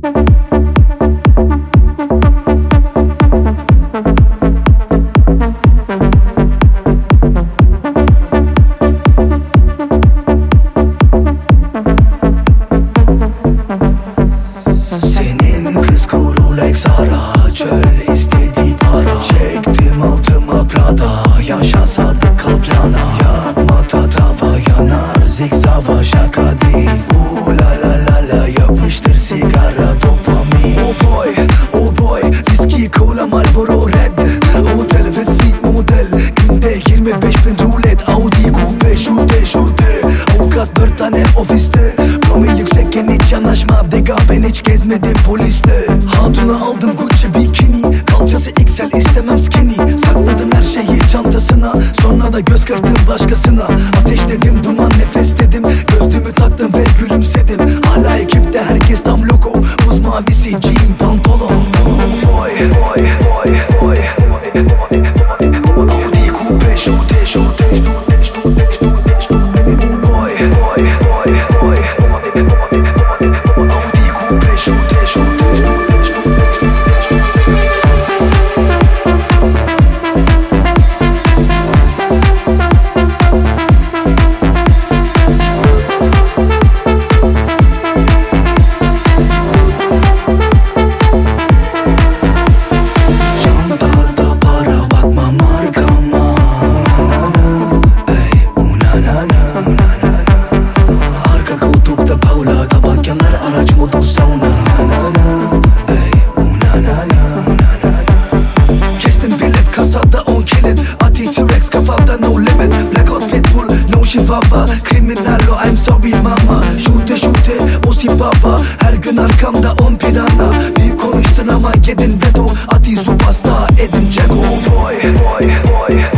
Senin kız Rolex ara, çöl istedi para. Çektim altıma Prada, yaşa sadık kal plana. Yapma tatava yanar, zigzava şaka değil. La la la la yapıştır sigara dopamin. Oh boy, viski cola Marlboro red. Hotel ve suite model, günde 25.000 rulet. Audi coupe şute. Avukat 4 tane ofiste. Promil yüksekken hiç yanaşma. Dega ben hiç gezmedim poliste. Hatuna aldım Gucci bikini. Kalçası XL istemem skinny. Sakladım her şeyi çantasına. Sonra da göz kırptım başkasına. Ateşledim duman nefesledim. Gözlüğümü taktım ve gülümsedim. Hala ekipte herkes tam logo. Buz mavisi jean pantolon. Boy Audi coupe şute. Audi coupe şute. Arka koltukta Paula, tabak yanar araç modu sauna. Kestim bilet kasada 10 kilit. Ati T-Rex kafamda no limit. Blackout pitbull no şifava. Criminalo I'm sorry mama. Şute bossy baba. Her gün arkamda 10 plana. Büyük konuştun ama yedin veto. Ati Zubasta edin Cego. Boy